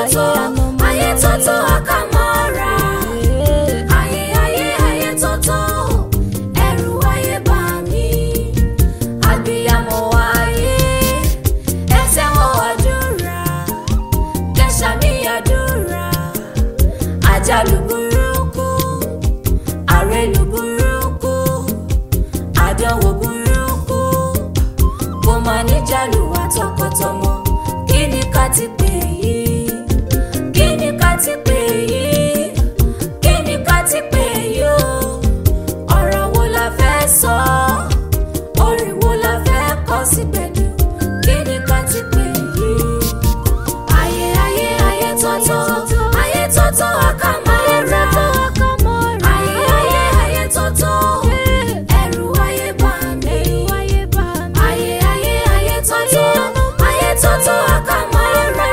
tótó ayé tótó àkàmọ́ra ayé tótó ẹ̀rù ayé bà mí abiyamọ ayé ẹ tẹ́wọ́ àdúrà kẹ́sàmí àdúrà àjálù burúkú àrélù burúkú àdánwò burúkú kò má ní jálù wá tọkọtọmọ kí ni ká ti pè yìí kí ni ká ti pè yìí kí ni ká ti pè yìí o ọ̀rọ̀ wo la fẹ́ sọ orin wo la fẹ́ kọ síbẹ̀ ni kí ni ká ti pè yìí ayé tótó àkàmọ́ra ayé tótó ẹ̀rù ayé bà mí ayé tótó àkàmọ́ra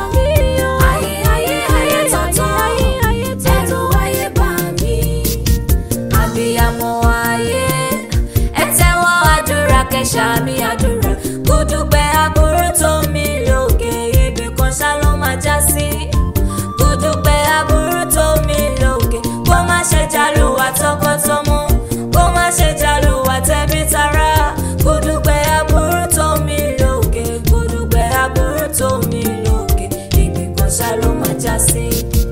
ayé tótó ẹ̀rù ayé bà mí abiyamọ ayé ẹ tẹ́wọ́ àdúrà kẹ́sàmí àdúrà gúdúgbẹ́ aburú tó mi lókè ibì kan ṣá ló máa já sí gúdúgbẹ́ aburú tó mi lókè kó má ṣe jálù wá tọkọtọmọ kó má ṣe jálù wá tẹbí tará gúdúgbẹ́ aburú tó mi lókè gúdúgbẹ́ aburú tó mi lókè ibì kan ṣá ló máa já sí.